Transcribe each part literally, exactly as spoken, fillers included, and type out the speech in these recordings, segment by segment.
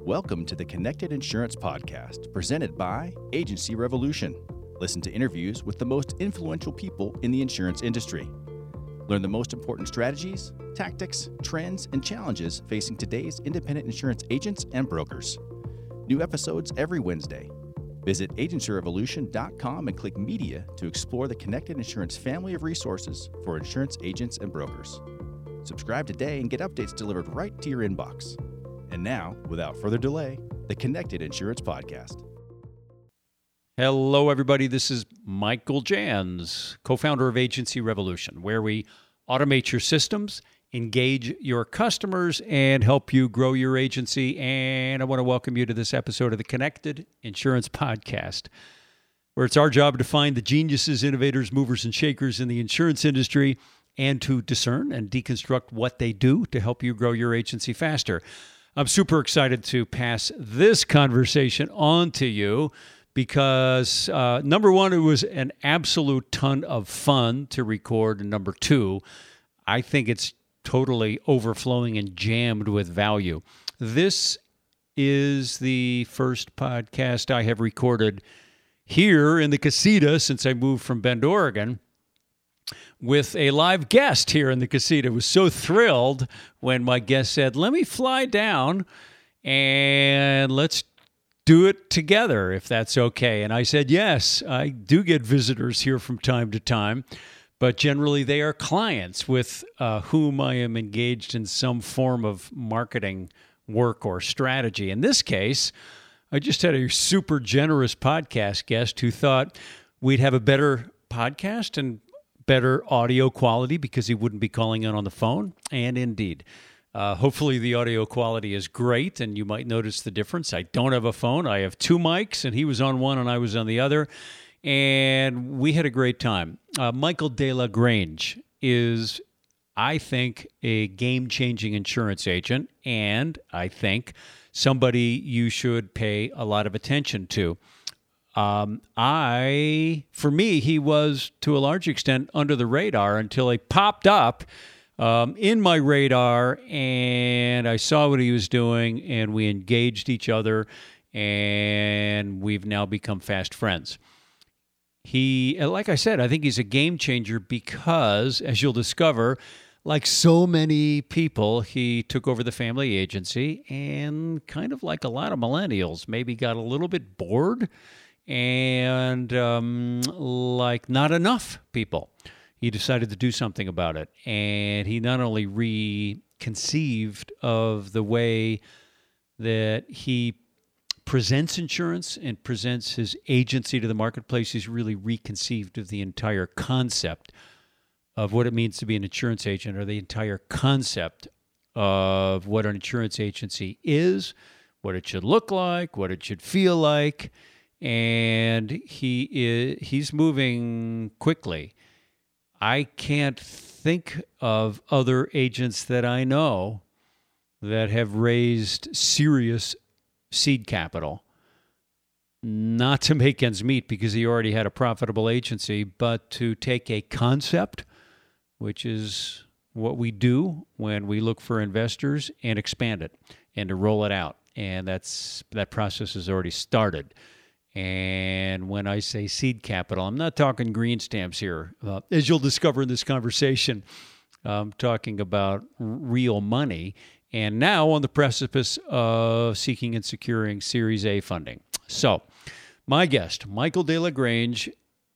Welcome to the Connected Insurance Podcast, presented by Agency Revolution. Listen to interviews with the most influential people in the insurance industry. Learn the most important strategies, tactics, trends, and challenges facing today's independent insurance agents and brokers. New episodes every Wednesday. Visit agency revolution dot com and click Media to explore the Connected Insurance family of resources for insurance agents and brokers. Subscribe today and get updates delivered right to your inbox. And now, without further delay, the Connected Insurance Podcast. Hello, everybody. This is Michael Jans, co-founder of Agency Revolution, where we automate your systems, engage your customers, and help you grow your agency. And I want to welcome you to this episode of the Connected Insurance Podcast, where it's our job to find the geniuses, innovators, movers, and shakers in the insurance industry and to discern and deconstruct what they do to help you grow your agency faster. I'm super excited to pass this conversation on to you because, uh, number one, it was an absolute ton of fun to record, and number two, I think it's totally overflowing and jammed with value. This is the first podcast I have recorded here in the casita since I moved from Bend, Oregon, with a live guest here in the casita. I was so thrilled when my guest said, let me fly down and let's do it together, if that's okay. And I said, yes, I do get visitors here from time to time, but generally they are clients with uh, whom I am engaged in some form of marketing work or strategy. In this case, I just had a super generous podcast guest who thought we'd have a better podcast and better audio quality because he wouldn't be calling in on the phone. And indeed, uh, hopefully the audio quality is great and you might notice the difference. I don't have a phone. I have two mics and he was on one and I was on the other. And we had a great time. Uh, Michael De La Grange is, I think, a game-changing insurance agent, and I think somebody you should pay a lot of attention to. Um, I, for me, he was to a large extent under the radar until he popped up um, in my radar and I saw what he was doing and we engaged each other and we've now become fast friends. He, like I said, I think he's a game changer because, as you'll discover, like so many people, he took over the family agency and kind of like a lot of millennials, maybe got a little bit bored and um, like not enough people. He decided to do something about it. And he not only reconceived of the way that he presents insurance and presents his agency to the marketplace, he's really reconceived of the entire concept of what it means to be an insurance agent, or the entire concept of what an insurance agency is, what it should look like, what it should feel like. And he is, he's moving quickly. I can't think of other agents that I know that have raised serious seed capital, not to make ends meet because he already had a profitable agency, but to take a concept, which is what we do when we look for investors, and expand it and to roll it out. And that's that process has already started. And when I say seed capital, I'm not talking green stamps here. Uh, as you'll discover in this conversation, I'm talking about real money. And now on the precipice of seeking and securing Series A funding. So, my guest, Michael De La Grange,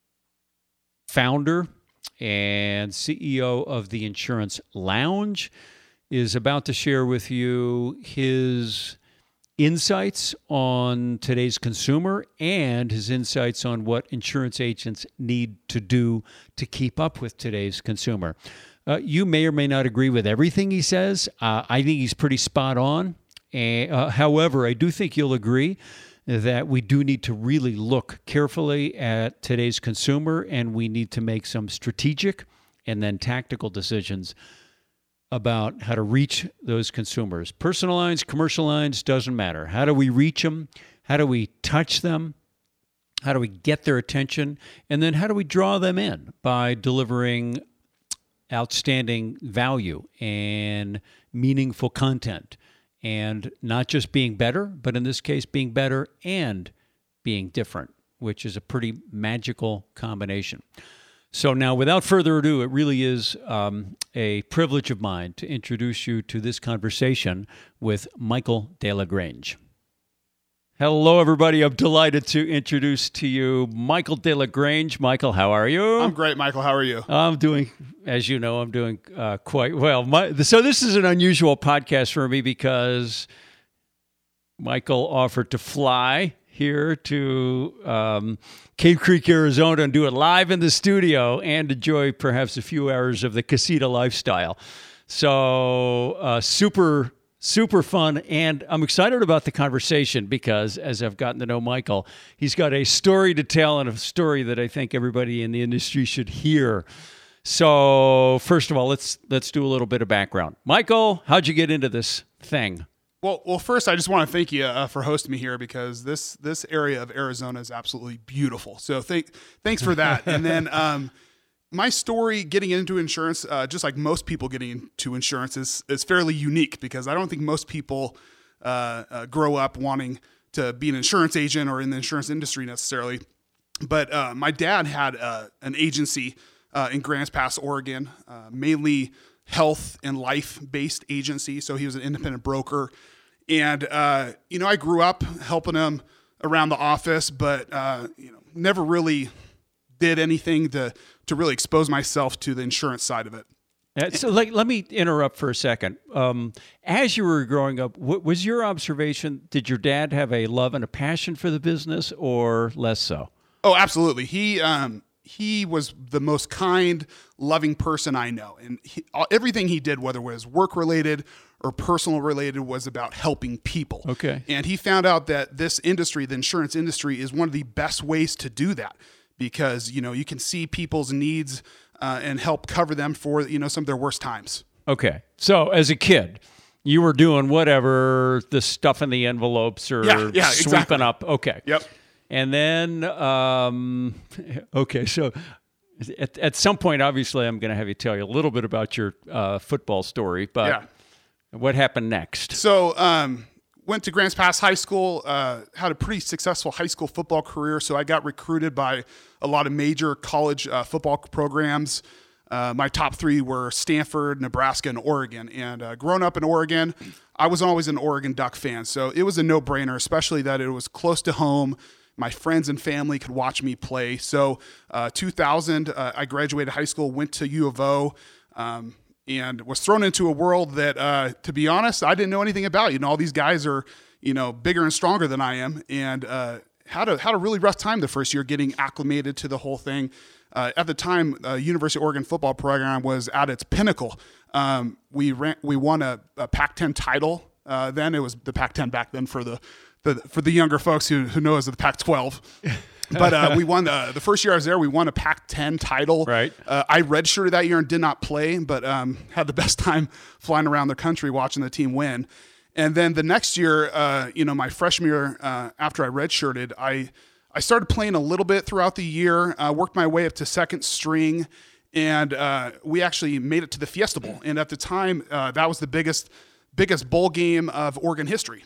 founder and C E O of the Insurance Lounge, is about to share with you his insights on today's consumer and his insights on what insurance agents need to do to keep up with today's consumer. Uh, you may or may not agree with everything he says. Uh, I think he's pretty spot on. And, uh, however, I do think you'll agree that we do need to really look carefully at today's consumer, and we need to make some strategic and then tactical decisions about how to reach those consumers. Personal lines, commercial lines, doesn't matter. How do we reach them? How do we touch them? How do we get their attention? And then how do we draw them in by delivering outstanding value and meaningful content and not just being better, but in this case, being better and being different, which is a pretty magical combination. So now, without further ado, it really is um, a privilege of mine to introduce you to this conversation with Michael DeLaGrange. Hello, everybody. I'm delighted to introduce to you Michael DeLaGrange. Michael, how are you? I'm great, Michael. How are you? I'm doing, as you know, I'm doing uh, quite well. My, so this is an unusual podcast for me because Michael offered to fly here to um, Cave Creek, Arizona, and do it live in the studio and enjoy perhaps a few hours of the casita lifestyle. So uh, super, super fun. And I'm excited about the conversation because as I've gotten to know Michael, he's got a story to tell and a story that I think everybody in the industry should hear. So first of all, let's let's do a little bit of background. Michael, how'd you get into this thing? Well, well, first, I just want to thank you uh, for hosting me here because this this area of Arizona is absolutely beautiful. So thank, thanks for that. And then um, my story getting into insurance, uh, just like most people getting into insurance, is, is fairly unique because I don't think most people uh, uh, grow up wanting to be an insurance agent or in the insurance industry necessarily. But uh, my dad had uh, an agency uh, in Grants Pass, Oregon, uh, mainly health and life-based agency. So he was an independent broker. And, uh, you know, I grew up helping him around the office, but, uh, you know, never really did anything to, to really expose myself to the insurance side of it. Uh, so like, let me interrupt for a second. Um, as you were growing up, what was your observation? Did your dad have a love and a passion for the business or less so? Oh, absolutely. He, um, he was the most kind, loving person I know. And he, everything he did, whether it was work-related or personal related, was about helping people. Okay. And he found out that this industry, the insurance industry, is one of the best ways to do that because, you know, you can see people's needs uh, and help cover them for, you know, some of their worst times. Okay. So as a kid, you were doing whatever, the stuff in the envelopes or yeah, yeah, sweeping exactly. up. Okay. Yep. And then, um, okay, so at, at some point, obviously, I'm going to have you tell you a little bit about your uh, football story, but yeah. What happened next? So um, went to Grants Pass High School, uh, had a pretty successful high school football career, so I got recruited by a lot of major college uh, football programs. Uh, my top three were Stanford, Nebraska, and Oregon. And uh, growing up in Oregon, I was always an Oregon Duck fan, so it was a no-brainer, especially that it was close to home. My friends and family could watch me play. So uh, two thousand, uh, I graduated high school, went to U of O, um, and was thrown into a world that, uh, to be honest, I didn't know anything about. You know, all these guys are, you know, bigger and stronger than I am, and uh, had a had a really rough time the first year getting acclimated to the whole thing. Uh, at the time, uh, University of Oregon football program was at its pinnacle. Um, we ran, we won a, a Pac ten title. Uh, then it was the Pac ten back then for the, the for the younger folks who who know as the Pac twelve. But uh, we won the, the first year I was there. We won a Pac ten title. Right. Uh, I redshirted that year and did not play, but um, had the best time flying around the country watching the team win. And then the next year, uh, you know, my freshman year uh, after I redshirted, I I started playing a little bit throughout the year. Uh, worked my way up to second string, and uh, we actually made it to the Fiesta Bowl. And at the time, uh, that was the biggest biggest bowl game of Oregon history.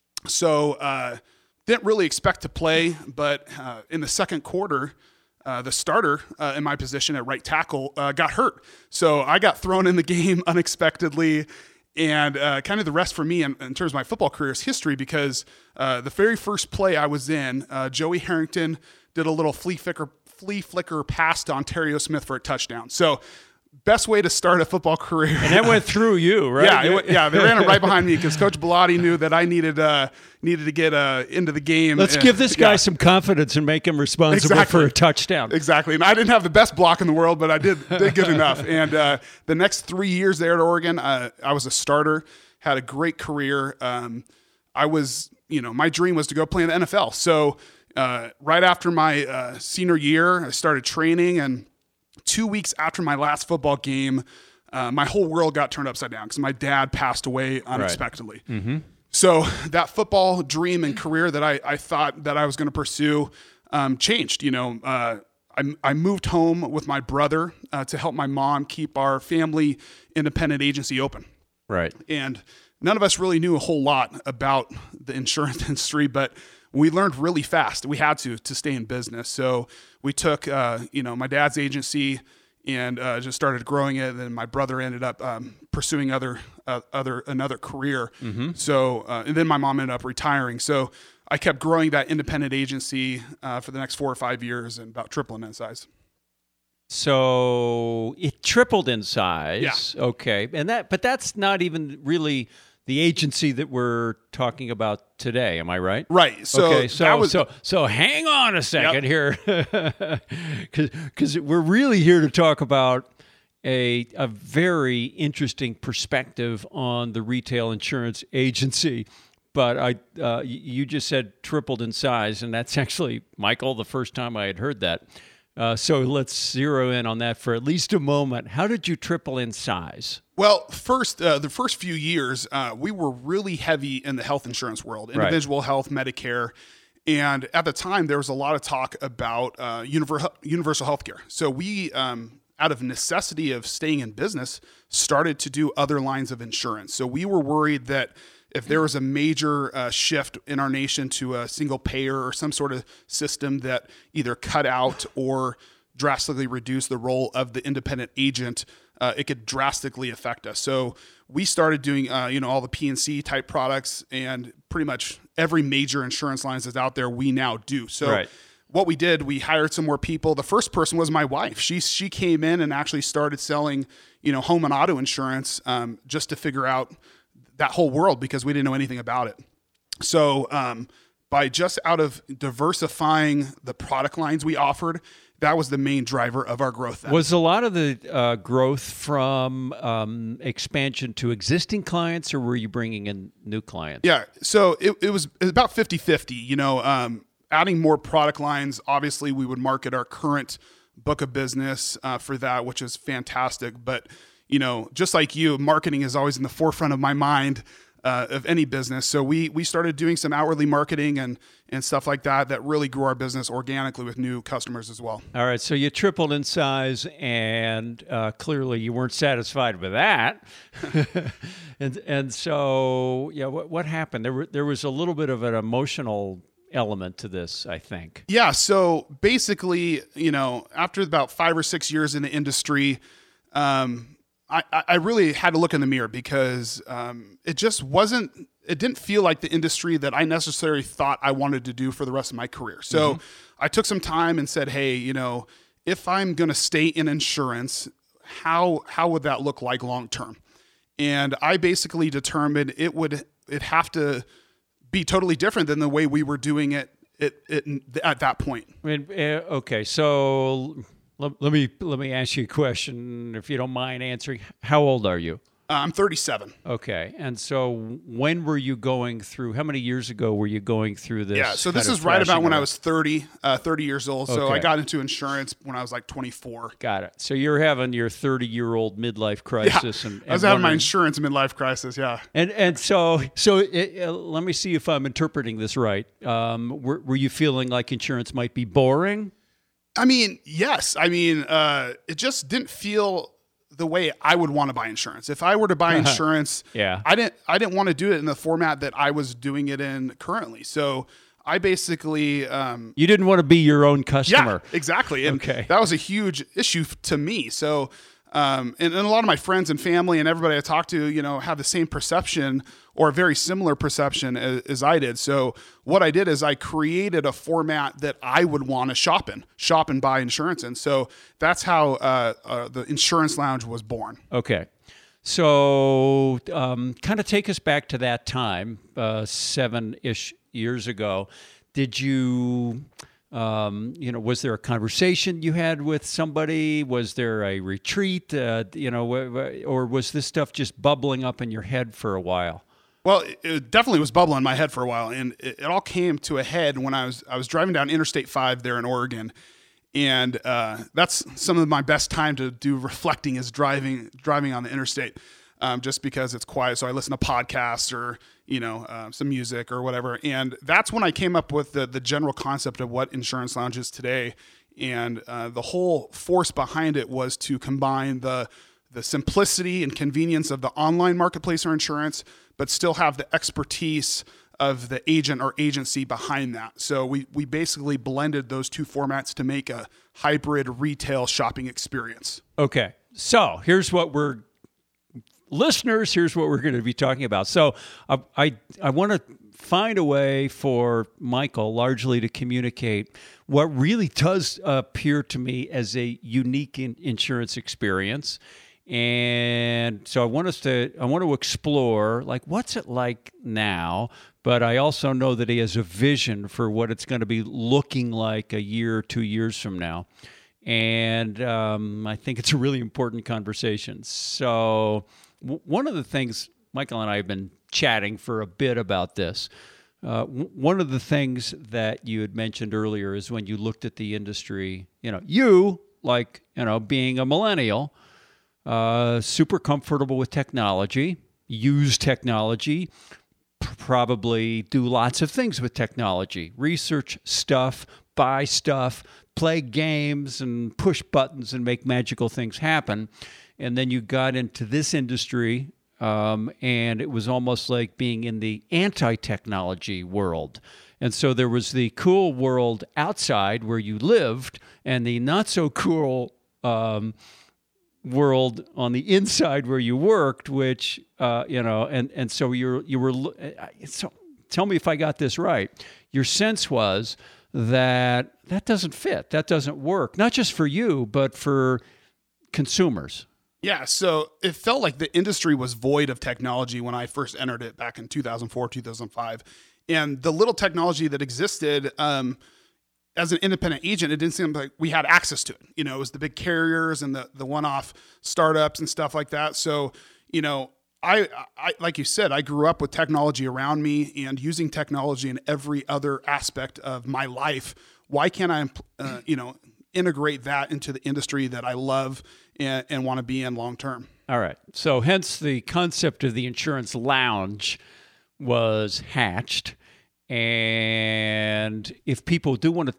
So. Uh, Didn't really expect to play, but uh, in the second quarter, uh, the starter uh, in my position at right tackle uh, got hurt. So I got thrown in the game unexpectedly, and uh, kind of the rest for me in, in terms of my football career is history because uh, the very first play I was in, uh, Joey Harrington did a little flea flicker, flea flicker pass to Ontario Smith for a touchdown. So best way to start a football career. And that went through you, right? Yeah, it went, yeah. They ran it right behind me because Coach Bellotti knew that I needed uh, needed to get uh, into the game. Let's and, give this guy yeah. some confidence and make him responsible Exactly. for a touchdown. Exactly. And I didn't have the best block in the world, but I did, did good enough. And uh, the next three years there at Oregon, uh, I was a starter, had a great career. Um, I was, you know, my dream was to go play in the N F L. So uh, right after my uh, senior year, I started training, and two weeks after my last football game, uh, my whole world got turned upside down because my dad passed away unexpectedly. Right. Mm-hmm. So that football dream and career that I, I thought that I was going to pursue um, changed. You know, uh, I, I moved home with my brother uh, to help my mom keep our family independent agency open. Right. And none of us really knew a whole lot about the insurance industry, but we learned really fast. We had to to stay in business. So we took, uh, you know, my dad's agency and uh, just started growing it. And then my brother ended up um, pursuing other uh, other another career. Mm-hmm. So uh, and then my mom ended up retiring. So I kept growing that independent agency uh, for the next four or five years and about tripling in size. So it tripled in size. Yeah. Okay. And that, but that's not even really the agency that we're talking about today. Am I right? Right. So okay. So, that was, so, so hang on a second Yep. here. Cause, cause we're really here to talk about a, a very interesting perspective on the retail insurance agency. But I, uh, you just said tripled in size, and that's actually, Michael, the first time I had heard that. Uh, so let's zero in on that for at least a moment. How did you triple in size? Well, first, uh, the first few years, uh, we were really heavy in the health insurance world, individual right. health, Medicare. And at the time, there was a lot of talk about uh, universal, universal healthcare. So we, um, out of necessity of staying in business, started to do other lines of insurance. So we were worried that if there was a major uh, shift in our nation to a single payer or some sort of system that either cut out or drastically reduced the role of the independent agent, uh, it could drastically affect us. So we started doing, uh, you know, all the P and C type products, and pretty much every major insurance lines that's out there, we now do. So right. what we did, we hired some more people. The first person was my wife. She she came in and actually started selling, you know, home and auto insurance um, just to figure out that whole world, because we didn't know anything about it. So um, by just out of diversifying the product lines we offered, that was the main driver of our growth then. Was a lot of the uh, growth from um, expansion to existing clients, or were you bringing in new clients? Yeah, so it, it was it was about fifty-fifty. You know, um, adding more product lines, obviously we would market our current book of business uh, for that, which is fantastic. But you know, just like you, marketing is always in the forefront of my mind uh, of any business. So we we started doing some outwardly marketing and and stuff like that that really grew our business organically with new customers as well. All right, so you tripled in size, and uh, clearly you weren't satisfied with that. and and so yeah, what what happened? There were, there was a little bit of an emotional element to this, I think. Yeah. So basically, you know, after about five or six years in the industry, um, I, I really had to look in the mirror, because um, it just wasn't, it didn't feel like the industry that I necessarily thought I wanted to do for the rest of my career. So mm-hmm. I took some time and said, hey, you know, if I'm going to stay in insurance, how how would that look like long term? And I basically determined it would it have to be totally different than the way we were doing it, it, it at that point. I mean, uh, okay, so let, let me let me ask you a question, if you don't mind answering. How old are you? Uh, I'm thirty-seven. Okay, and so when were you going through? How many years ago were you going through this? Yeah, so this is right about when I was thirty, uh, thirty years old. So okay. I got into insurance when I was like twenty-four. Got it. So you're having your thirty-year-old midlife crisis, yeah, and, and I was having my wondering- insurance midlife crisis. Yeah, and and so so it, uh, let me see if I'm interpreting this right. Um, were, were you feeling like insurance might be boring? I mean, yes. I mean, uh, it just didn't feel the way I would want to buy insurance. If I were to buy insurance, yeah. I didn't I didn't want to do it in the format that I was doing it in currently. So I basically um, you didn't want to be your own customer. Yeah, exactly. And okay. that was a huge issue to me. So um, and, and a lot of my friends and family and everybody I talk to, you know, have the same perception or a very similar perception as, as I did. So what I did is I created a format that I would want to shop in, shop and buy insurance in. So that's how uh, uh, the Insurance Lounge was born. Okay. So um, kind of take us back to that time, uh, seven-ish years ago. Did you... Um, you know, was there a conversation you had with somebody? Was there a retreat? Uh, you know, or was this stuff just bubbling up in your head for a while? Well, it, it definitely was bubbling in my head for a while, and it, it all came to a head when I was I was driving down Interstate five there in Oregon, and uh, that's some of my best time to do reflecting is driving driving on the interstate, um, just because it's quiet. So I listen to podcasts or you know, uh, some music or whatever. And that's when I came up with the the general concept of what Insurance Lounge is today. And uh, the whole force behind it was to combine the the simplicity and convenience of the online marketplace or insurance, but still have the expertise of the agent or agency behind that. So we we basically blended those two formats to make a hybrid retail shopping experience. Okay. So here's what we're, listeners, here's what we're going to be talking about. So I I, I want to find a way for Michael largely to communicate what really does appear to me as a unique in, insurance experience. And so I want us to, I want to explore, like, what's it like now? But I also know that he has a vision for what it's going to be looking like a year or two years from now. And um, I think it's a really important conversation. So w- one of the things, Michael and I have been chatting for a bit about this. Uh, w- one of the things that you had mentioned earlier is when you looked at the industry, you know, you, like, you know, being a millennial, Uh, super comfortable with technology, use technology, p- probably do lots of things with technology, research stuff, buy stuff, play games and push buttons and make magical things happen. And then you got into this industry, um, and it was almost like being in the anti-technology world. And so there was the cool world outside where you lived and the not so cool um world on the inside where you worked, which, uh, you know, and, and so you're, you were, so tell me if I got this right. Your sense was that that doesn't fit, that doesn't work, not just for you, but for consumers. Yeah, so it felt like the industry was void of technology when I first entered it back in two thousand four, two thousand five. And the little technology that existed, um, as an independent agent, it didn't seem like we had access to it. You know, it was the big carriers and the the one-off startups and stuff like that. So, you know, I, I like you said, I grew up with technology around me and using technology in every other aspect of my life. Why can't I, uh, you know, integrate that into the industry that I love and, and want to be in long term? All right. So hence the concept of the insurance lounge was hatched. And if people do want to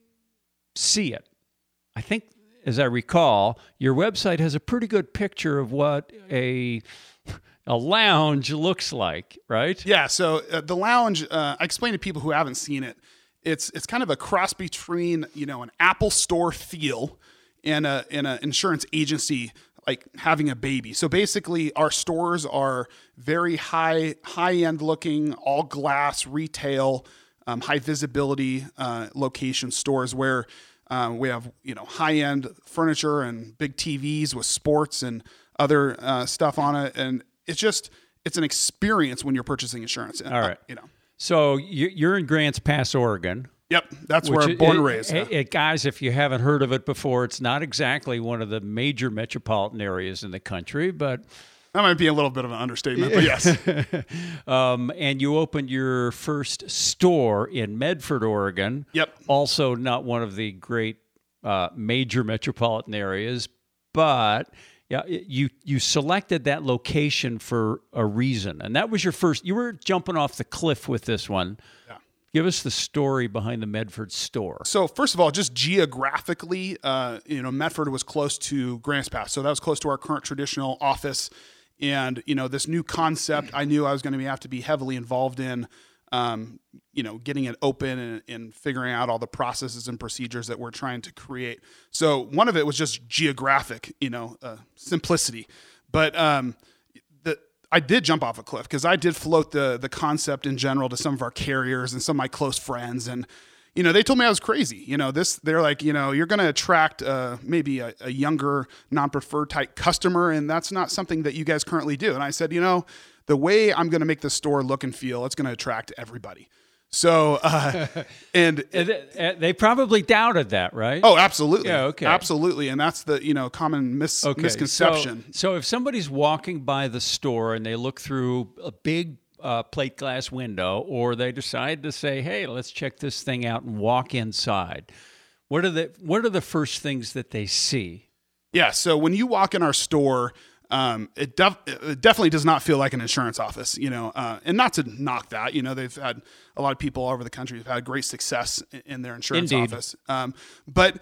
see it, I think, as I recall, your website has a pretty good picture of what a a lounge looks like, right? Yeah. So uh, the lounge, uh, I explain to people who haven't seen it. It's it's kind of a cross between, you know, an Apple Store feel and a and an insurance agency, like having a baby. So basically, our stores are very high high end looking, all glass retail, um, high visibility uh, location stores where uh, we have, you know, high end furniture and big T Vs with sports and other uh, stuff on it, and it's just it's an experience when you're purchasing insurance. All right, uh, you know. So you're in Grants Pass, Oregon. Yep, that's where I'm born and raised. It, it, guys, if you haven't heard of it before, it's not exactly one of the major metropolitan areas in the country, but that might be a little bit of an understatement, but yes. um, and you opened your first store in Medford, Oregon. Yep. Also not one of the great uh, major metropolitan areas, but yeah, you you selected that location for a reason, and that was your first. You were jumping off the cliff with this one. Yeah. Give us the story behind the Medford store. So first of all, just geographically, uh, you know, Medford was close to Grants Pass, so that was close to our current traditional office. And you know, this new concept, I knew I was going to have to be heavily involved in. Um, you know, getting it open and, and figuring out all the processes and procedures that we're trying to create. So one of it was just geographic, you know, uh, simplicity. But um, the I did jump off a cliff because I did float the the concept in general to some of our carriers and some of my close friends, and you know, they told me I was crazy. You know, this they're like, you know, you're going to attract uh, maybe a, a younger, non-preferred type customer, and that's not something that you guys currently do. And I said, you know, the way I'm going to make the store look and feel, it's going to attract everybody. So, uh, and it, they probably doubted that, right? Oh, absolutely. Yeah, okay. Absolutely. And that's the, you know, common mis- okay. misconception. So, so if somebody's walking by the store and they look through a big uh, plate glass window, or they decide to say, hey, let's check this thing out and walk inside, what are the, what are the first things that they see? Yeah. So when you walk in our store, Um, it, def- it definitely does not feel like an insurance office, you know, uh, and not to knock that, you know, they've had a lot of people all over the country who've had great success in, in their insurance Indeed. office. Um, but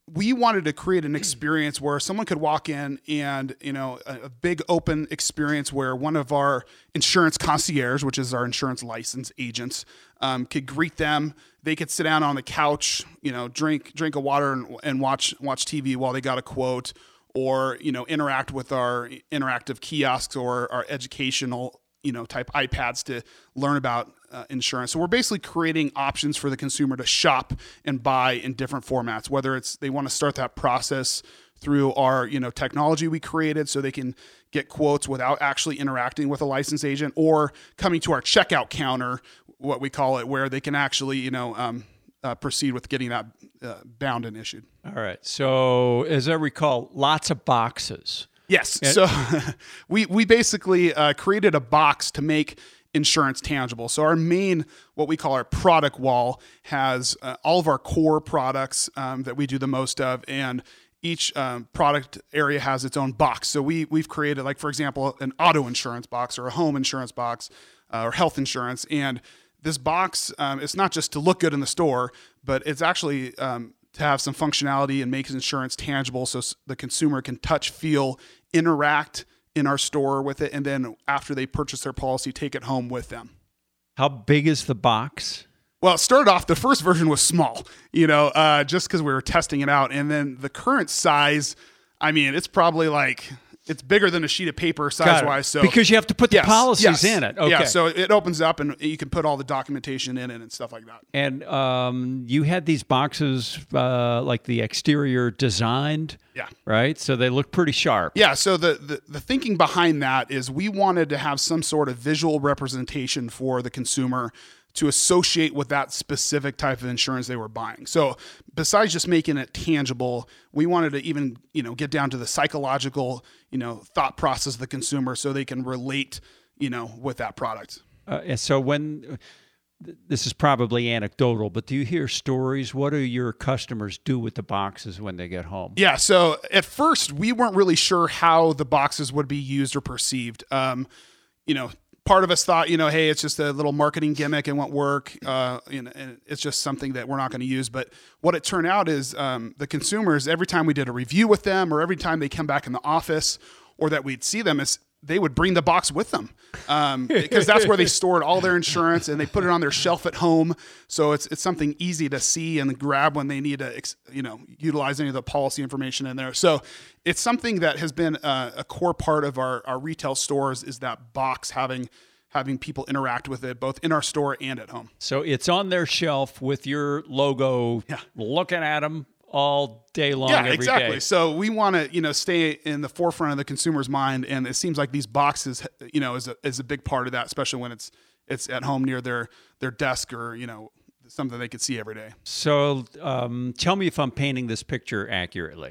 we wanted to create an experience where someone could walk in and, you know, a, a big open experience where one of our insurance concierge, which is our insurance license agents, um, could greet them. They could sit down on the couch, you know, drink drink a water and, and watch watch T V while they got a quote, or, you know, interact with our interactive kiosks or our educational, you know, type iPads to learn about uh, insurance. So we're basically creating options for the consumer to shop and buy in different formats, whether it's they want to start that process through our, you know, technology we created so they can get quotes without actually interacting with a licensed agent, or coming to our checkout counter, what we call it, where they can actually, you know, um, uh, proceed with getting that uh, bound and issued. All right. So as I recall, lots of boxes. Yes. And- so we we basically uh, created a box to make insurance tangible. So our main, what we call our product wall, has uh, all of our core products um, that we do the most of, and each um, product area has its own box. So we we've created, like, for example, an auto insurance box or a home insurance box uh, or health insurance. And this box, um, it's not just to look good in the store, but it's actually um, to have some functionality and make insurance tangible, so the consumer can touch, feel, interact in our store with it, and then after they purchase their policy, take it home with them. How big is the box? Well, it started off, the first version was small, you know, uh, just because we were testing it out. And then the current size, I mean, it's probably like, it's bigger than a sheet of paper size-wise. So because you have to put the yes, policies yes. in it. Okay. Yeah, so it opens up and you can put all the documentation in it and stuff like that. And um, you had these boxes, uh, like the exterior designed, Yeah. right? So they look pretty sharp. Yeah, so the, the, the thinking behind that is we wanted to have some sort of visual representation for the consumer to associate with that specific type of insurance they were buying. So besides just making it tangible, we wanted to even, you know, get down to the psychological, you know, thought process of the consumer so they can relate, you know, with that product. Uh, and so when, this is probably anecdotal, but do you hear stories? What do your customers do with the boxes when they get home? Yeah, so at first we weren't really sure how the boxes would be used or perceived. Um, you know, part of us thought, you know, hey, it's just a little marketing gimmick and won't work. Uh, you know, and it's just something that we're not going to use. But what it turned out is um, the consumers, every time we did a review with them, or every time they come back in the office, or that we'd see them, is they would bring the box with them um, because that's where they stored all their insurance, and they put it on their shelf at home. So it's it's something easy to see and grab when they need to, you know, utilize any of the policy information in there. So it's something that has been a, a core part of our, our retail stores, is that box, having having people interact with it both in our store and at home. So it's on their shelf with your logo, Yeah. looking at them all day long, Yeah, every exactly. day. So we want to, you know, stay in the forefront of the consumer's mind, and it seems like these boxes, you know, is a is a big part of that, especially when it's it's at home near their their desk, or, you know, something they could see every day. So um, tell me if I'm painting this picture accurately.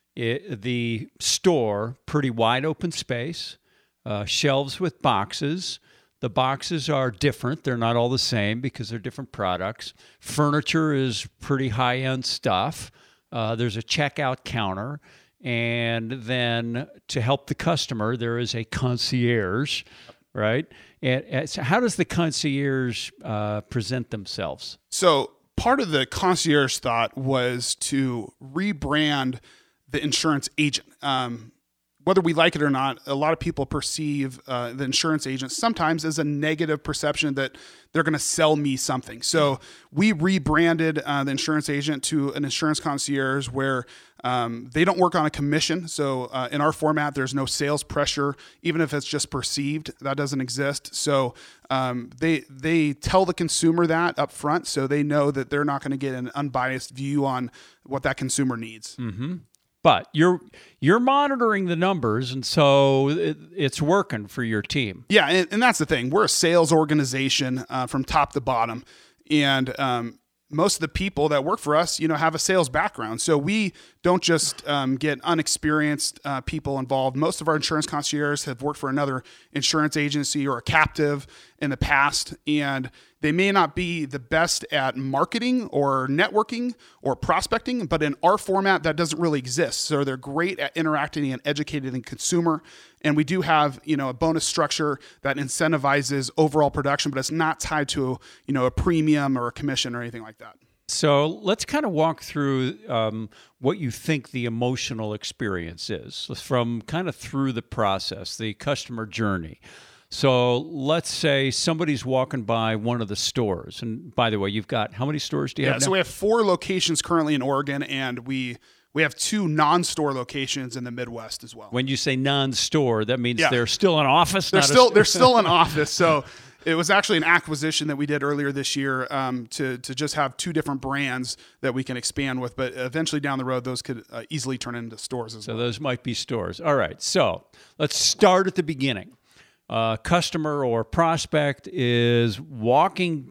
It, the store, pretty wide open space, uh, shelves with boxes. The boxes are different. They're not all the same because they're different products. Furniture is pretty high-end stuff. Uh, there's a checkout counter. And then to help the customer, there is a concierge, right? And, and so how does the concierge uh, present themselves? So part of the concierge thought was to rebrand the insurance agent. Um, whether we like it or not, a lot of people perceive uh, the insurance agent sometimes as a negative perception that they're going to sell me something. So we rebranded uh, the insurance agent to an insurance concierge, where um, they don't work on a commission. So uh, in our format, there's no sales pressure, even if it's just perceived. That doesn't exist. So um, they they tell the consumer that up front, so they know that they're not going to get an unbiased view on what that consumer needs. Mm-hmm. But you're you're monitoring the numbers, and so it, it's working for your team. Yeah, and, and that's the thing. We're a sales organization uh, from top to bottom, and um, most of the people that work for us, you know, have a sales background. So we don't just um, get unexperienced uh, people involved. Most of our insurance concierges have worked for another insurance agency or a captive in the past, and they may not be the best at marketing or networking or prospecting, but in our format, that doesn't really exist. So they're great at interacting and educating the consumer. And we do have, you know, a bonus structure that incentivizes overall production, but it's not tied to, you know, a premium or a commission or anything like that. So let's kind of walk through um, what you think the emotional experience is from kind of through the process, the customer journey. So let's say somebody's walking by one of the stores. And by the way, you've got, how many stores do you Yeah, have so now? we have four locations currently in Oregon, and we we have two non-store locations in the Midwest as well. When you say non-store, that means Yeah. they're still an office? They're not a still st- they're still an office. So it was actually an acquisition that we did earlier this year um, to to just have two different brands that we can expand with. But eventually down the road, those could uh, easily turn into stores as So well. those might be stores. All right. So let's start at the beginning. Uh, customer or prospect is walking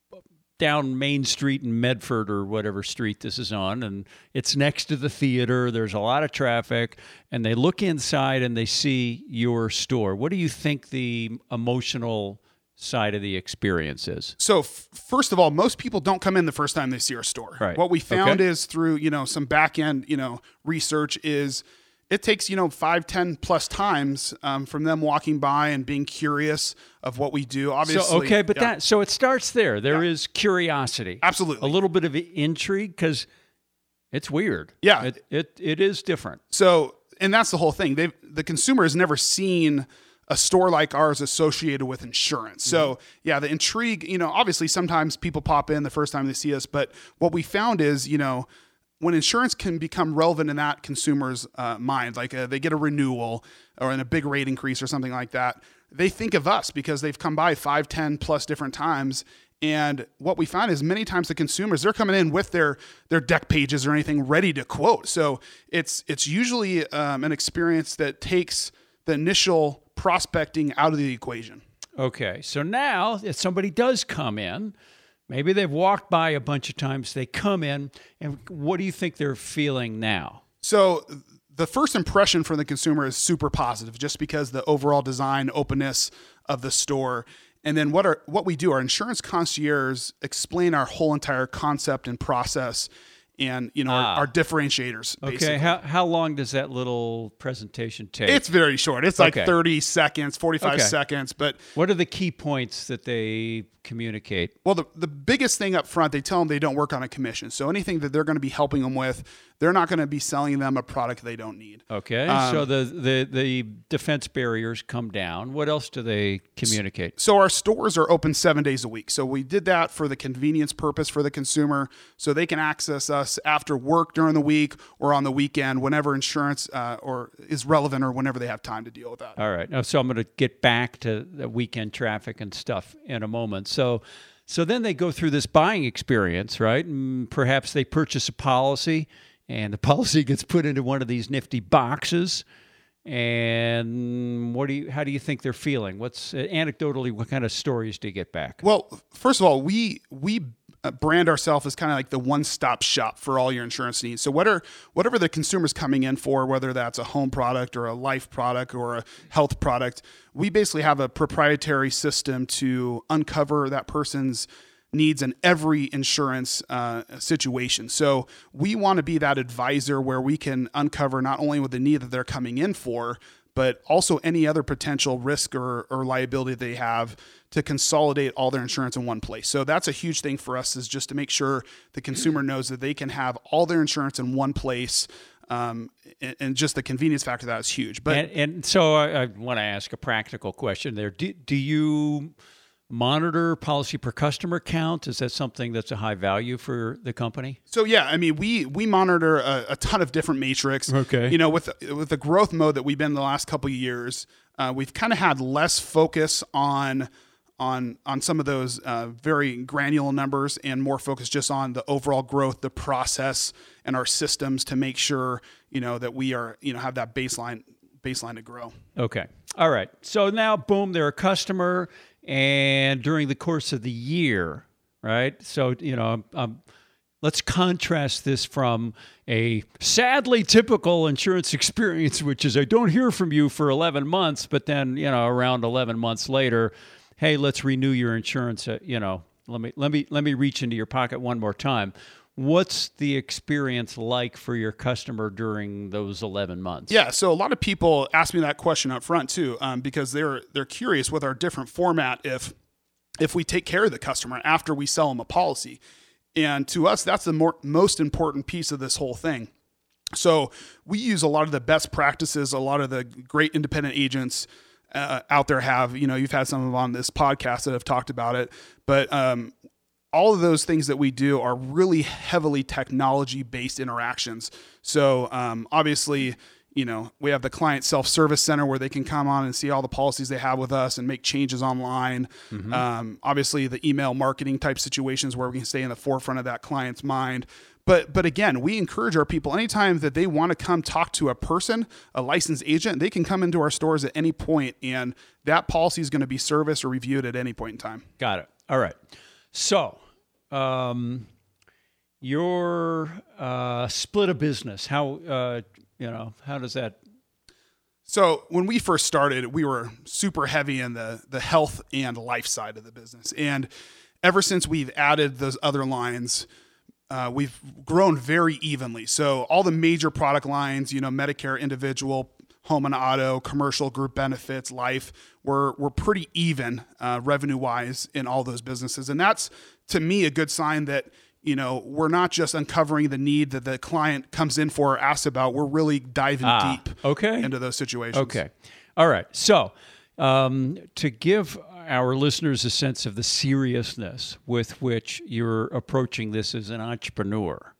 down Main Street in Medford or whatever street this is on, and it's next to the theater. There's a lot of traffic, and they look inside and they see your store. What do you think the emotional side of the experience is? So f- first of all, most people don't come in the first time they see our store. Right. What we found Okay. is through, you know, some back end, you know, research is it takes, you know, five, ten plus times um, from them walking by and being curious of what we do. Obviously. So okay, but yeah. that so it starts there. There Yeah. is curiosity, Absolutely. a little bit of intrigue because it's weird. Yeah. it, it it is different. So, and that's the whole thing. They the consumer has never seen a store like ours associated with insurance. So, yeah, the intrigue, you know, obviously sometimes people pop in the first time they see us, but what we found is, you know, when insurance can become relevant in that consumer's uh, mind, like uh they get a renewal or in a big rate increase or something like that, they think of us because they've come by five, ten plus different times. And what we found is many times the consumers, they're coming in with their their deck pages or anything ready to quote. So it's it's usually um, an experience that takes the initial prospecting out of the equation. Okay, so now if somebody does come in, maybe they've walked by a bunch of times, they come in, and what do you think they're feeling now? So the first impression from the consumer is super positive just because the overall design, openness of the store. And then what are what we do, our insurance concierge explain our whole entire concept and process and, you know, Ah. our, our differentiators, basically. Okay, how how long does that little presentation take? It's very short. It's like Okay. thirty seconds, forty-five Okay. seconds. But, What are the key points that they communicate? well, the, the biggest thing up front, they tell them they don't work on a commission. So anything that they're going to be helping them with, they're not going to be selling them a product they don't need. Okay, Um, so the, the the defense barriers come down. What else do they communicate? So our stores are open seven days a week. So we did that for the convenience purpose for the consumer, so they can access us after work during the week or on the weekend, whenever insurance uh, or is relevant or whenever they have time to deal with that. All right. Now, so I'm going to get back to the weekend traffic and stuff in a moment. So, so then they go through this buying experience, right? And perhaps they purchase a policy, and the policy gets put into one of these nifty boxes. And what do you? How do you think they're feeling? What's uh, anecdotally? What kind of stories do you get back? Well, first of all, we we uh, brand ourselves as kind of like the one-stop shop for all your insurance needs. So whatever whatever the consumer's coming in for, whether that's a home product or a life product or a health product, we basically have a proprietary system to uncover that person's needs in every insurance uh, situation. So we want to be that advisor where we can uncover not only with the need that they're coming in for, but also any other potential risk or, or liability they have to consolidate all their insurance in one place. So that's a huge thing for us, is just to make sure the consumer knows that they can have all their insurance in one place. Um, and, and just the convenience factor of that is huge. But and, and so I, I want to ask a practical question there. Do, do you monitor policy per customer count? Is that something that's a high value for the company? So yeah, I mean, we we monitor a, a ton of different metrics. Okay. You know, with with the growth mode that we've been in the last couple of years, uh, we've kind of had less focus on on on some of those uh, very granular numbers and more focus just on the overall growth, the process, and our systems to make sure, you know, that we are, you know, have that baseline baseline to grow. Okay. All right. So now, boom, they're a customer, and during the course of the year, right? So, you know, um, let's contrast this from a sadly typical insurance experience, which is I don't hear from you for eleven months, but then, you know, around eleven months later, hey, let's renew your insurance. Uh, you know, let me let me let me reach into your pocket one more time. What's the experience like for your customer during those eleven months? Yeah, so a lot of people ask me that question up front too, um, because they're they're curious with our different format if if we take care of the customer after we sell them a policy. And to us, that's the more, most important piece of this whole thing. So we use a lot of the best practices, a lot of the great independent agents uh, out there have, you know, you've had some of them on this podcast that have talked about it, but um, all of those things that we do are really heavily technology-based interactions. So um, obviously, you know, we have the client self-service center where they can come on and see all the policies they have with us and make changes online. Mm-hmm. Um, obviously, the email marketing type situations where we can stay in the forefront of that client's mind. But but again, we encourage our people anytime that they want to come talk to a person, a licensed agent, they can come into our stores at any point, and that policy is going to be serviced or reviewed at any point in time. Got it. All right. So, um, your uh, split of business, how uh, you know how does that? So when we first started, we were super heavy in the the health and life side of the business, and ever since we've added those other lines. Uh, we've grown very evenly. So all the major product lines, you know, Medicare, individual, home and auto, commercial, group benefits, life, we're, we're pretty even uh, revenue-wise in all those businesses. And that's, to me, a good sign that, you know, we're not just uncovering the need that the client comes in for or asks about. We're really diving ah, deep okay. into those situations. Okay. All right. So um, to give our listeners a sense of the seriousness with which you're approaching this as an entrepreneur.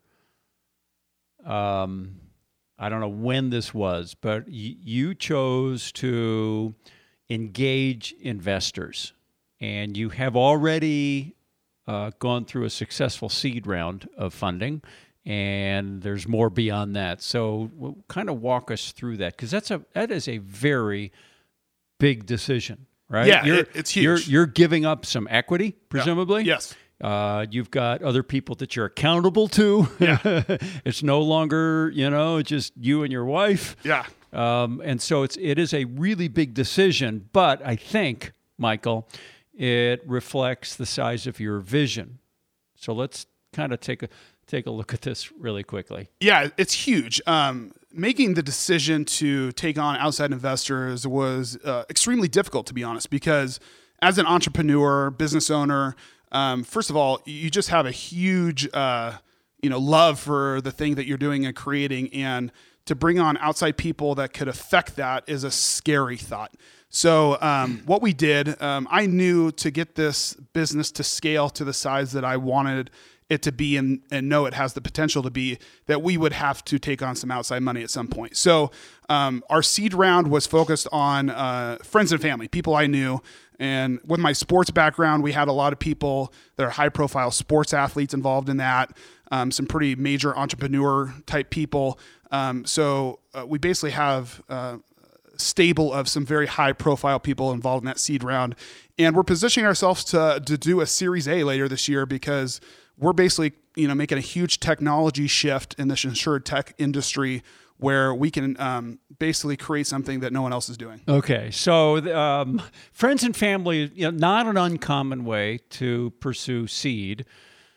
Um, I don't know when this was, but y- you chose to engage investors, and you have already uh, gone through a successful seed round of funding, and there's more beyond that. So we'll kind of walk us through that, because that's a that is a very big decision. Right? Yeah, you're, it, it's huge. You're, you're giving up some equity, presumably. Yeah. Yes. Uh, you've got other people that you're accountable to. Yeah. It's no longer, you know, just you and your wife. Yeah. Um, and so it's it is a really big decision. But I think, Michael, it reflects the size of your vision. So let's kind of take a take a look at this really quickly. Yeah, it's huge. Um, making the decision to take on outside investors was uh, extremely difficult, to be honest, because as an entrepreneur, business owner, um, first of all, you just have a huge, uh, you know, love for the thing that you're doing and creating, and to bring on outside people that could affect that is a scary thought. So um, what we did, um, I knew to get this business to scale to the size that I wanted it to be and, and know it has the potential to be, that we would have to take on some outside money at some point. So um, our seed round was focused on uh, friends and family, people I knew. And with my sports background, we had a lot of people that are high profile sports athletes involved in that, um, some pretty major entrepreneur type people. Um, so uh, we basically have uh, stable of some very high profile people involved in that seed round. And we're positioning ourselves to, to do a Series A later this year, because we're basically, you know, making a huge technology shift in this insured tech industry where we can um, basically create something that no one else is doing. Okay, so um, friends and family, you know, not an uncommon way to pursue seed.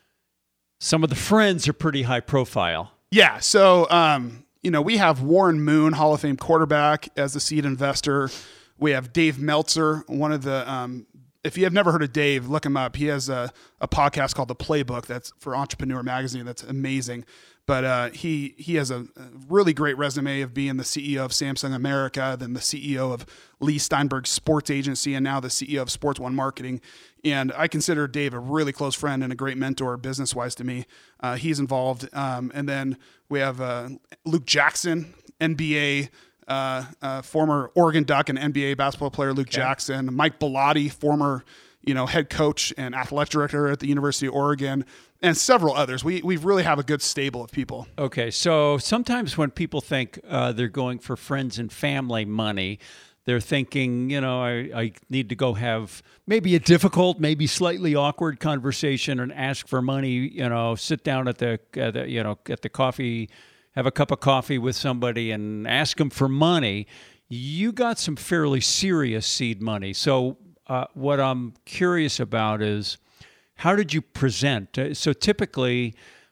Some of the friends are pretty high profile. Yeah, so um, you know, we have Warren Moon, Hall of Fame quarterback, as the seed investor. We have Dave Meltzer, one of the um, if you have never heard of Dave, look him up. He has a, a podcast called The Playbook that's for Entrepreneur Magazine. That's amazing. But uh, he he has a, a really great resume of being the C E O of Samsung America, then the C E O of Lee Steinberg Sports Agency, and now the C E O of Sports One Marketing. And I consider Dave a really close friend and a great mentor business-wise to me. Uh, he's involved. Um, and then we have uh, Luke Jackson, N B A Uh, uh, former Oregon Duck and N B A basketball player Luke okay. Jackson, Mike Bellotti, former you know head coach and athletic director at the University of Oregon, and several others. We we really have a good stable of people. Okay, so sometimes when people think uh, they're going for friends and family money, they're thinking, you know, I, I need to go have maybe a difficult, maybe slightly awkward conversation and ask for money. You know, sit down at the, at the you know at the coffee. Have a cup of coffee with somebody and ask them for money. You got some fairly serious seed money. So uh, what I'm curious about is, how did you present? So typically,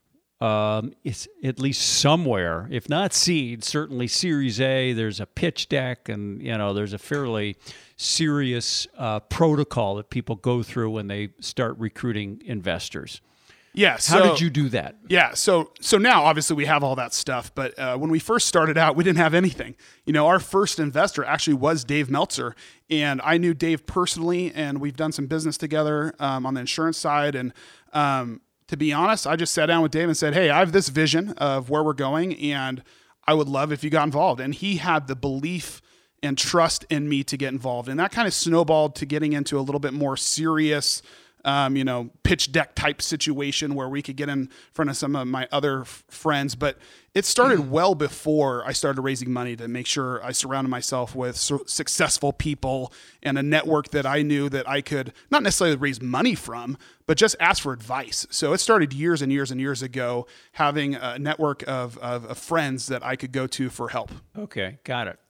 um, it's at least somewhere, if not seed, certainly Series A, there's a pitch deck, and you know there's a fairly serious uh, protocol that people go through when they start recruiting investors. Yeah. So, How did you do that? Yeah. So so now obviously we have all that stuff, but uh, when we first started out, we didn't have anything. You know, our first investor actually was Dave Meltzer, and I knew Dave personally, and we've done some business together um, on the insurance side. And um, to be honest, I just sat down with Dave and said, "Hey, I have this vision of where we're going, and I would love if you got involved." And he had the belief and trust in me to get involved, and that kind of snowballed to getting into a little bit more serious. Um, you know, pitch deck type situation where we could get in front of some of my other f- friends. But it started well before I started raising money to make sure I surrounded myself with su- successful people and a network that I knew that I could not necessarily raise money from, but just ask for advice. So it started years and years and years ago, having a network of, of, of friends that I could go to for help. Okay, got it.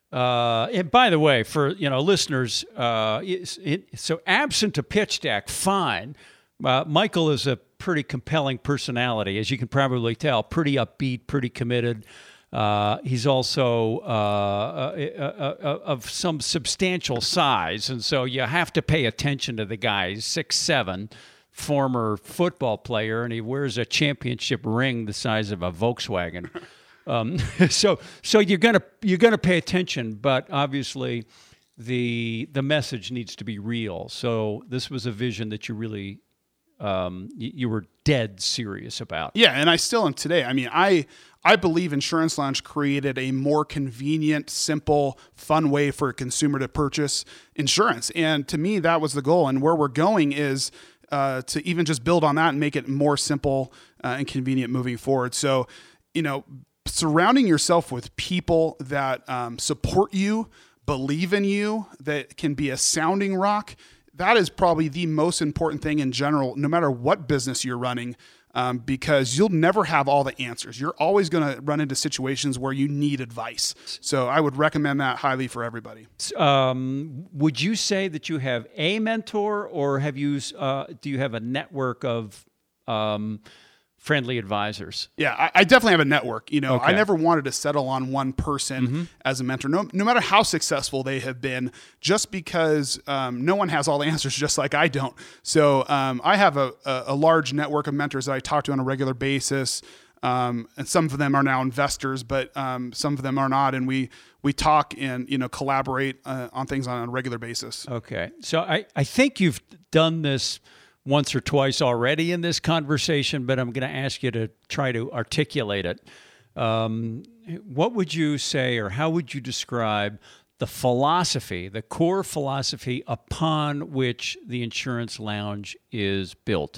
Uh, and by the way, for you know listeners, uh, it, it, so absent a pitch deck, fine. Uh, Michael is a pretty compelling personality, as you can probably tell. Pretty upbeat, pretty committed. Uh, he's also uh, uh, uh, uh, of some substantial size, and so you have to pay attention to the guy. He's six seven, former football player, and he wears a championship ring the size of a Volkswagen. Um, so, so you're gonna you're gonna pay attention, but obviously, the the message needs to be real. So this was a vision that you really um, you, you were dead serious about. Yeah, and I still am today. I mean, I I believe Insurance Lounge created a more convenient, simple, fun way for a consumer to purchase insurance, and to me, that was the goal. And where we're going is uh, to even just build on that and make it more simple uh, and convenient moving forward. So, you know. Surrounding yourself with people that um, support you, believe in you, that can be a sounding rock, that is probably the most important thing in general, no matter what business you're running, um, because you'll never have all the answers. You're always going to run into situations where you need advice. So I would recommend that highly for everybody. Um, would you say that you have a mentor, or have you? Uh, do you have a network of um, friendly advisors? Yeah, I, I definitely have a network. You know, Okay. I never wanted to settle on one person mm-hmm. as a mentor, no, no matter how successful they have been, just because um, no one has all the answers, just like I don't. So um, I have a, a, a large network of mentors that I talk to on a regular basis. Um, and some of them are now investors, but um, some of them are not. And we we talk and, you know, collaborate uh, on things on a regular basis. Okay. So I, I think you've done this once or twice already in this conversation, but I'm going to ask you to try to articulate it. Um, what would you say, or how would you describe the philosophy, the core philosophy upon which the Insurance Lounge is built?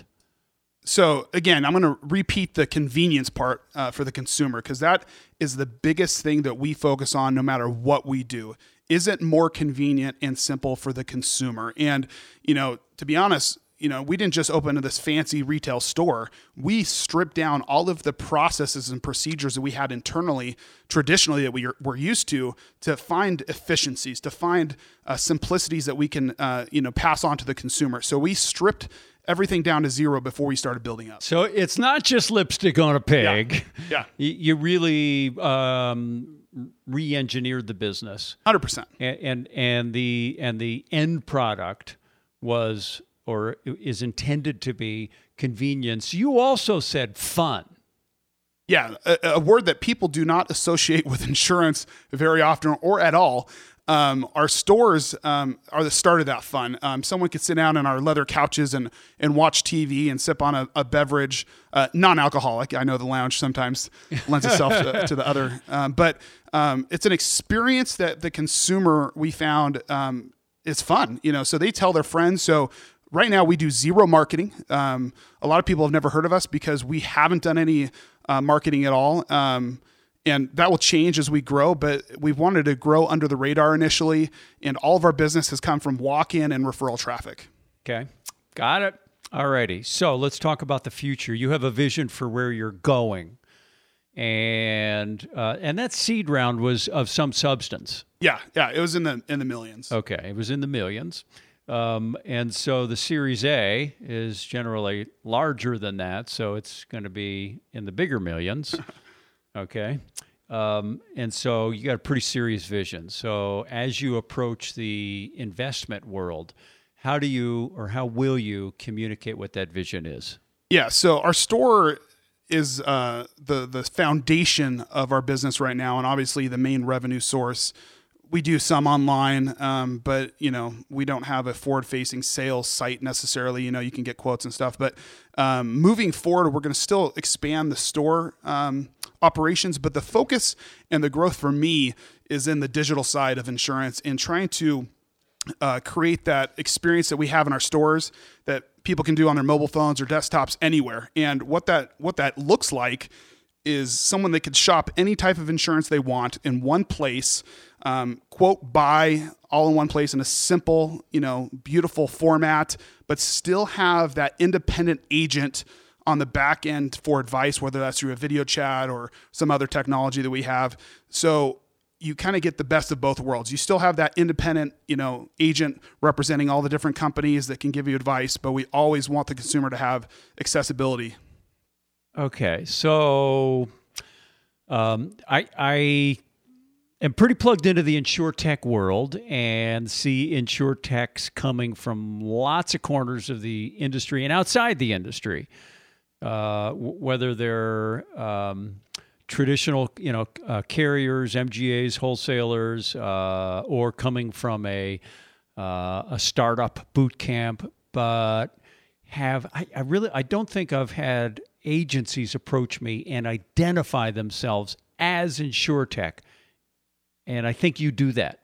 So again, I'm going to repeat the convenience part uh, for the consumer, because that is the biggest thing that we focus on no matter what we do. Is it more convenient and simple for the consumer? And, you know, to be honest, you know, we didn't just open this fancy retail store. We stripped down all of the processes and procedures that we had internally, traditionally, that we were used to, to find efficiencies, to find uh, simplicities that we can, uh, you know, pass on to the consumer. So we stripped everything down to zero before we started building up. So it's not just lipstick on a pig. Yeah. You, you really um, re-engineered the business. one hundred percent. And, and and the and the end product was, or is intended to be, convenience. You also said fun. Yeah, a, a word that people do not associate with insurance very often or at all. Um, our stores um, are the start of that fun. Um, someone could sit down on our leather couches and and watch T V and sip on a, a beverage, uh, non-alcoholic. I know the lounge sometimes lends itself to, to the other, um, but um, it's an experience that the consumer, we found, um, is fun. You know, so they tell their friends. So right now we do zero marketing. Um, a lot of people have never heard of us because we haven't done any uh, marketing at all. Um, And that will change as we grow, but we've wanted to grow under the radar initially, and all of our business has come from walk-in and referral traffic. Okay, got it. All righty. So let's talk about the future. You have a vision for where you're going, and uh, and that seed round was of some substance. Yeah, yeah, it was in the in the millions. Okay, it was in the millions. Um, and so the Series A is generally larger than that, so it's going to be in the bigger millions. Okay. Um, and so you got a pretty serious vision. So as you approach the investment world, how do you, or how will you communicate what that vision is? Yeah, so our store is uh, the the foundation of our business right now, and obviously the main revenue source. We do some online, um, but you know we don't have a forward-facing sales site necessarily. You know, you can get quotes and stuff, but um, moving forward, we're going to still expand the store um, operations. But the focus and the growth for me is in the digital side of insurance and trying to uh, create that experience that we have in our stores that people can do on their mobile phones or desktops anywhere. And what that what that looks like is someone that could shop any type of insurance they want in one place, um, quote, buy all in one place in a simple, you know, beautiful format, but still have that independent agent on the back end for advice, whether that's through a video chat or some other technology that we have. So you kind of get the best of both worlds. You still have that independent, you know, agent representing all the different companies that can give you advice, but we always want the consumer to have accessibility. Okay, so um, I, I am pretty plugged into the InsurTech world and see InsurTechs coming from lots of corners of the industry and outside the industry, uh, w- whether they're um, traditional, you know, uh, carriers, M G As, wholesalers, uh, or coming from a uh, a startup boot camp. But have I, I really I don't think I've had agencies approach me and identify themselves as InsurTech. And I think you do that,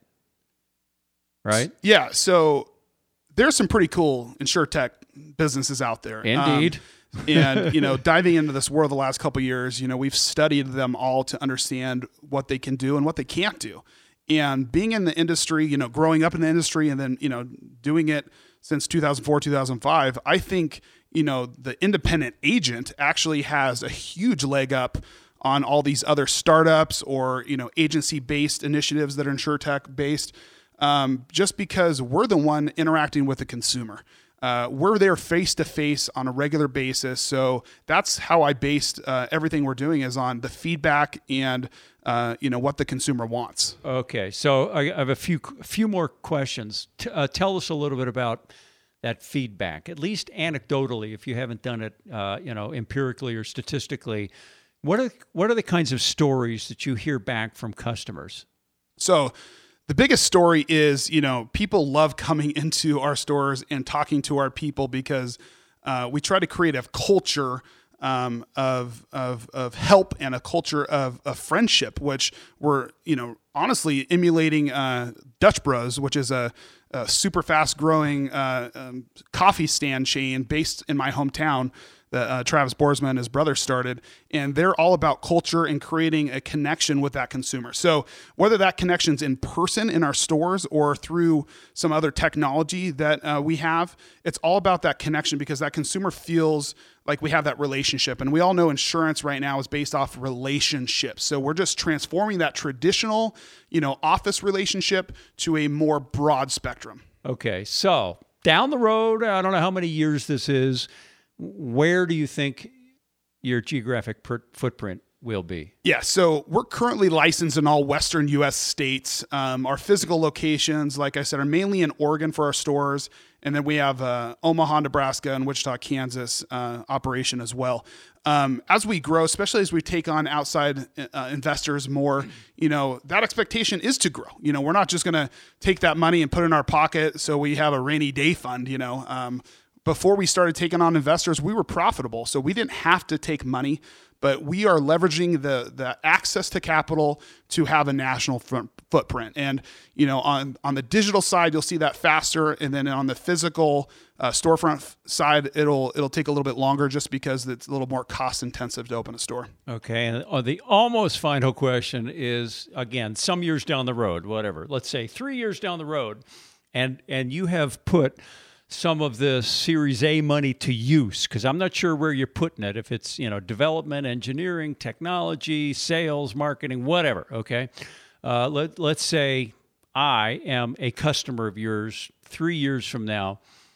right? Yeah. So there's some pretty cool InsurTech businesses out there. Indeed. Um, and, you know, diving into this world the last couple of years, you know, we've studied them all to understand what they can do and what they can't do. And being in the industry, you know, growing up in the industry and then, you know, doing it since two thousand four, two thousand five, I think, you know, the independent agent actually has a huge leg up on all these other startups or, you know, agency-based initiatives that are InsurTech based, um, just because we're the one interacting with the consumer. Uh, we're there face-to-face on a regular basis. So that's how I based uh, everything we're doing is on the feedback and, uh, you know, what the consumer wants. Okay. So I have a few, a few more questions. T- uh, tell us a little bit about that feedback, at least anecdotally, if you haven't done it, uh, you know, empirically or statistically. What are what are the kinds of stories that you hear back from customers? So the biggest story is, you know, people love coming into our stores and talking to our people because uh, we try to create a culture um, of, of, of help and a culture of, of friendship, which we're, you know, honestly emulating uh, Dutch Bros, which is a, a super fast growing uh, um, coffee stand chain based in my hometown that uh, Travis Boersma and his brother started. And they're all about culture and creating a connection with that consumer. So whether that connection's in person in our stores or through some other technology that uh, we have, it's all about that connection because that consumer feels like we have that relationship. And we all know insurance right now is based off relationships. So we're just transforming that traditional, you know, office relationship to a more broad spectrum. Okay. So down the road, I don't know how many years this is, where do you think your geographic per- footprint will be? Yeah, so we're currently licensed in all Western U S states. Um, our physical locations, like I said, are mainly in Oregon for our stores. And then we have uh, Omaha, Nebraska, and Wichita, Kansas uh, operation as well. Um, as we grow, especially as we take on outside uh, investors more, you know, that expectation is to grow. You know, we're not just going to take that money and put it in our pocket so we have a rainy day fund, you know. Um, Before we started taking on investors, we were profitable. So we didn't have to take money, but we are leveraging the the access to capital to have a national front footprint. And, you know, on, on the digital side, you'll see that faster. And then on the physical uh, storefront side, it'll it'll take a little bit longer just because it's a little more cost intensive to open a store. Okay. And uh, the almost final question is, again, some years down the road, whatever, let's say three years down the road, and and you have put some of the Series A money to use, because I'm not sure where you're putting it, if it's, you know, development, engineering, technology, sales, marketing, whatever, okay? Uh, let, let's say I am a customer of yours three years from now.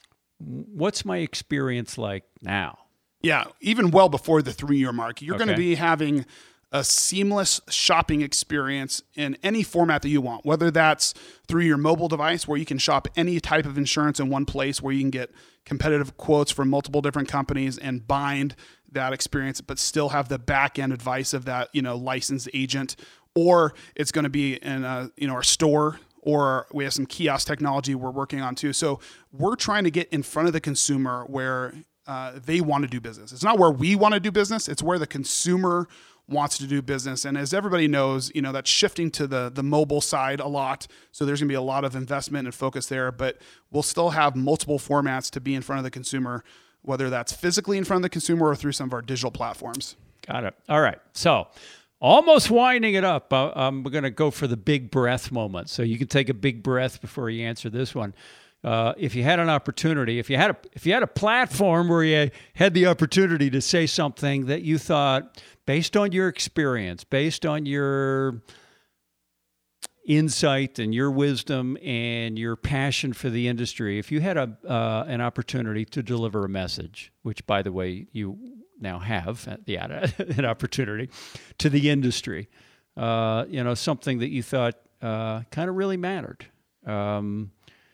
What's my experience like now? Yeah, even well before the three-year mark, you're Okay. going to be having a seamless shopping experience in any format that you want, whether that's through your mobile device where you can shop any type of insurance in one place where you can get competitive quotes from multiple different companies and bind that experience, but still have the back end advice of that, you know, licensed agent, or it's going to be in a, you know, our store, or we have some kiosk technology we're working on too. So we're trying to get in front of the consumer where uh, they want to do business. It's not where we want to do business. It's where the consumer wants to do business. And as everybody knows, you know, that's shifting to the, the mobile side a lot. So there's going to be a lot of investment and focus there, but we'll still have multiple formats to be in front of the consumer, whether that's physically in front of the consumer or through some of our digital platforms. Got it. All right. So almost winding it up, uh, um, we're going to go for the big breath moment. So you can take a big breath before you answer this one. Uh, if you had an opportunity, if you had a, if you had a platform where you had the opportunity to say something that you thought, based on your experience, based on your insight and your wisdom and your passion for the industry, if you had a uh, an opportunity to deliver a message, which, by the way, you now have the an opportunity to the industry, uh, you know, something that you thought uh, kind of really mattered. Um,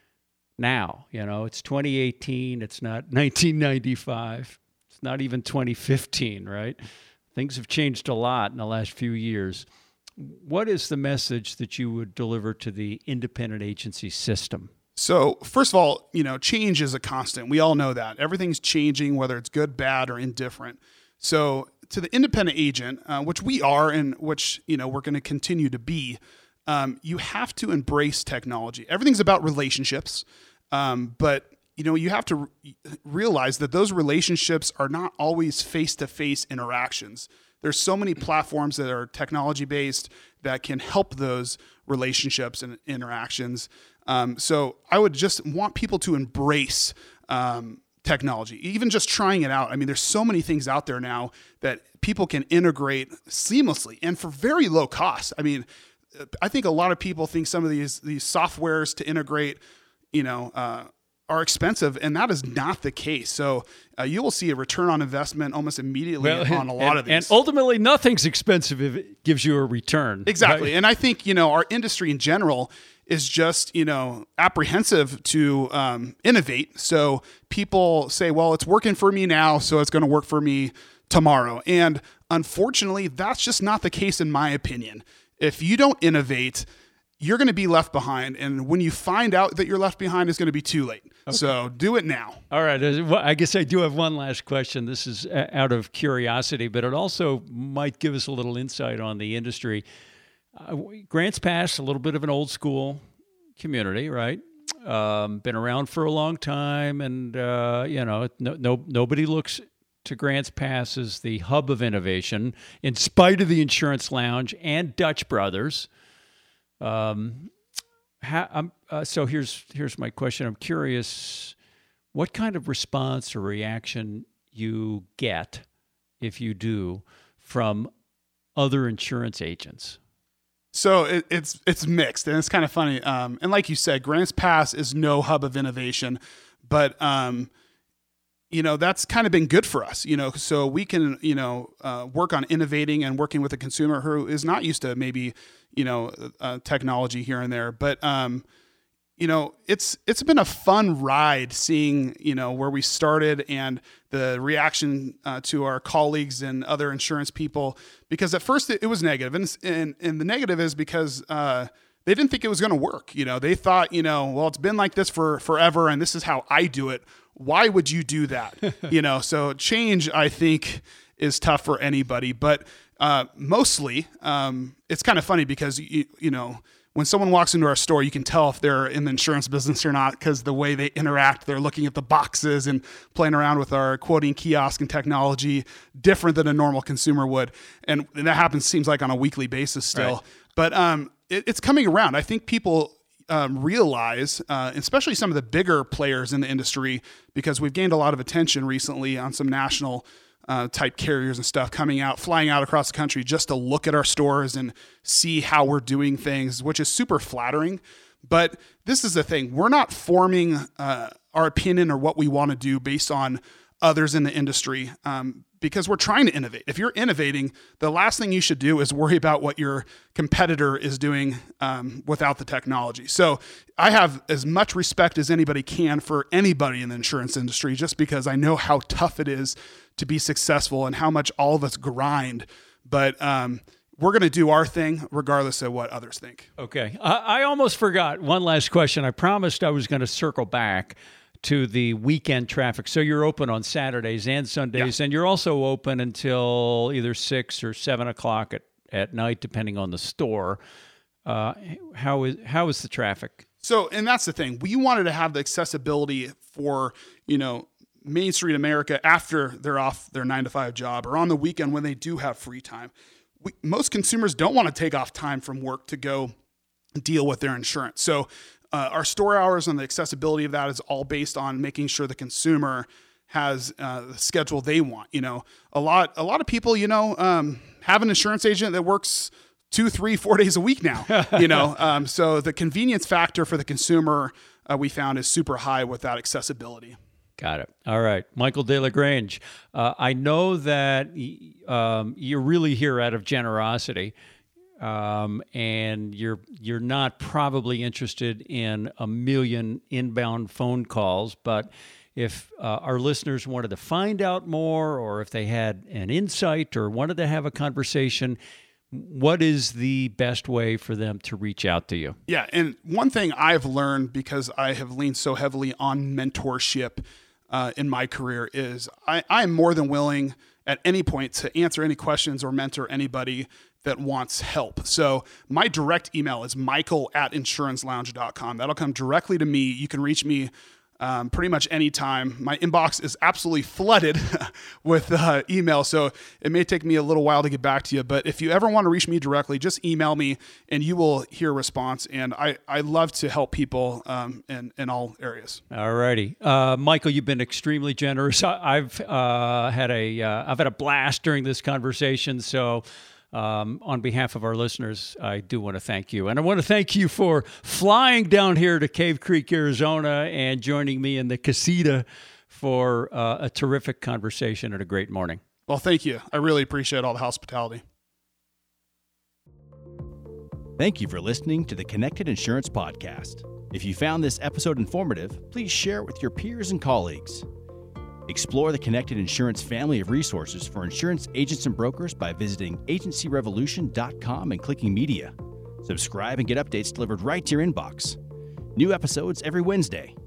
now, you know, it's twenty eighteen. It's not nineteen ninety-five. It's not even twenty fifteen, right? Things have changed a lot in the last few years. What is the message that you would deliver to the independent agency system? So first of all, you know, change is a constant. We all know that. Everything's changing, whether it's good, bad, or indifferent. So to the independent agent, uh, which we are and which, you know, we're going to continue to be, um, you have to embrace technology. Everything's about relationships, um, but, you know, you have to re- realize that those relationships are not always face-to-face interactions. There's so many platforms that are technology-based that can help those relationships and interactions. Um, so I would just want people to embrace um, technology, even just trying it out. I mean, there's so many things out there now that people can integrate seamlessly and for very low cost. I mean, I think a lot of people think some of these these softwares to integrate, you know, uh, are expensive, and that is not the case. So uh, you will see a return on investment almost immediately well, on a lot and, of these. And ultimately, nothing's expensive if it gives you a return. Exactly. Right? And I think, you know, our industry in general is just, you know, apprehensive to um, innovate. So people say, well, it's working for me now, so it's going to work for me tomorrow. And unfortunately, that's just not the case in my opinion. If you don't innovate, you're going to be left behind. And when you find out that you're left behind, it's going to be too late. Okay. So do it now. All right. I guess I do have one last question. This is out of curiosity, but it also might give us a little insight on the industry. Uh, Grants Pass, a little bit of an old school community, right? Um, been around for a long time, and uh, you know, no, no, nobody looks to Grants Pass as the hub of innovation, in spite of the Insurance Lounge and Dutch Brothers. Um, how, I'm, uh, so here's here's my question. I'm curious, what kind of response or reaction you get, if you do, from other insurance agents? So it, it's it's mixed, and it's kind of funny. Um, and like you said, Grants Pass is no hub of innovation, but um, you know, that's kind of been good for us. You know, so we can you know uh, work on innovating and working with a consumer who is not used to maybe you know uh, technology here and there. But um, you know, it's it's been a fun ride seeing you know where we started and the reaction uh, to our colleagues and other insurance people, because at first it, it was negative, and, and and the negative is because uh, they didn't think it was going to work. You know, they thought, you know, well, it's been like this for forever, and this is how I do it. Why would you do that? you know, so change, I think, is tough for anybody, but uh, mostly um, it's kind of funny because you, you know. When someone walks into our store, you can tell if they're in the insurance business or not because the way they interact, they're looking at the boxes and playing around with our quoting kiosk and technology different than a normal consumer would. And that happens, seems like, on a weekly basis still. Right. But um, it, it's coming around. I think people um, realize, uh, especially some of the bigger players in the industry, because we've gained a lot of attention recently on some national Uh, type carriers and stuff coming out, flying out across the country just to look at our stores and see how we're doing things, which is super flattering. But this is the thing. We're not forming uh, our opinion or what we want to do based on others in the industry. Um, because we're trying to innovate. If you're innovating, the last thing you should do is worry about what your competitor is doing um, without the technology. So I have as much respect as anybody can for anybody in the insurance industry, just because I know how tough it is to be successful and how much all of us grind. But um, we're going to do our thing regardless of what others think. Okay. I, I almost forgot one last question. I promised I was going to circle back to the weekend traffic. So you're open on Saturdays and Sundays, yeah. and you're also open until either six or seven o'clock at, at night, depending on the store. Uh, how is how is the traffic? So, and that's the thing. We wanted to have the accessibility for, you know, Main Street America after they're off their nine to five job or on the weekend when they do have free time. We, most consumers don't want to take off time from work to go deal with their insurance. So uh, our store hours and the accessibility of that is all based on making sure the consumer has uh, the schedule they want. You know, a lot, a lot of people, you know, um, have an insurance agent that works two, three, four days a week now, you know? um, so the convenience factor for the consumer, uh, we found, is super high with that accessibility. Got it. All right. Michael DeLagrange, uh, I know that um, you're really here out of generosity, um, and you're you're not probably interested in a million inbound phone calls, but if uh, our listeners wanted to find out more, or if they had an insight or wanted to have a conversation, what is the best way for them to reach out to you? Yeah, and one thing I've learned, because I have leaned so heavily on mentorship uh, in my career, is I, I am more than willing at any point to answer any questions or mentor anybody that wants help. So my direct email is michael at insurance lounge dot com. That'll come directly to me. You can reach me Um, pretty much anytime. My inbox is absolutely flooded with uh, email, so it may take me a little while to get back to you. But if you ever want to reach me directly, just email me and you will hear a response. And I, I love to help people um, in, in all areas. All righty. Uh, Michael, you've been extremely generous. I, I've uh, had a uh, I've had a blast during this conversation, so Um, on behalf of our listeners, I do want to thank you. And I want to thank you for flying down here to Cave Creek, Arizona, and joining me in the casita for uh, a terrific conversation and a great morning. Well, thank you. I really appreciate all the hospitality. Thank you for listening to the Connected Insurance Podcast. If you found this episode informative, please share it with your peers and colleagues. Explore the Connected Insurance family of resources for insurance agents and brokers by visiting agency revolution dot com and clicking media. Subscribe and get updates delivered right to your inbox. New episodes every Wednesday.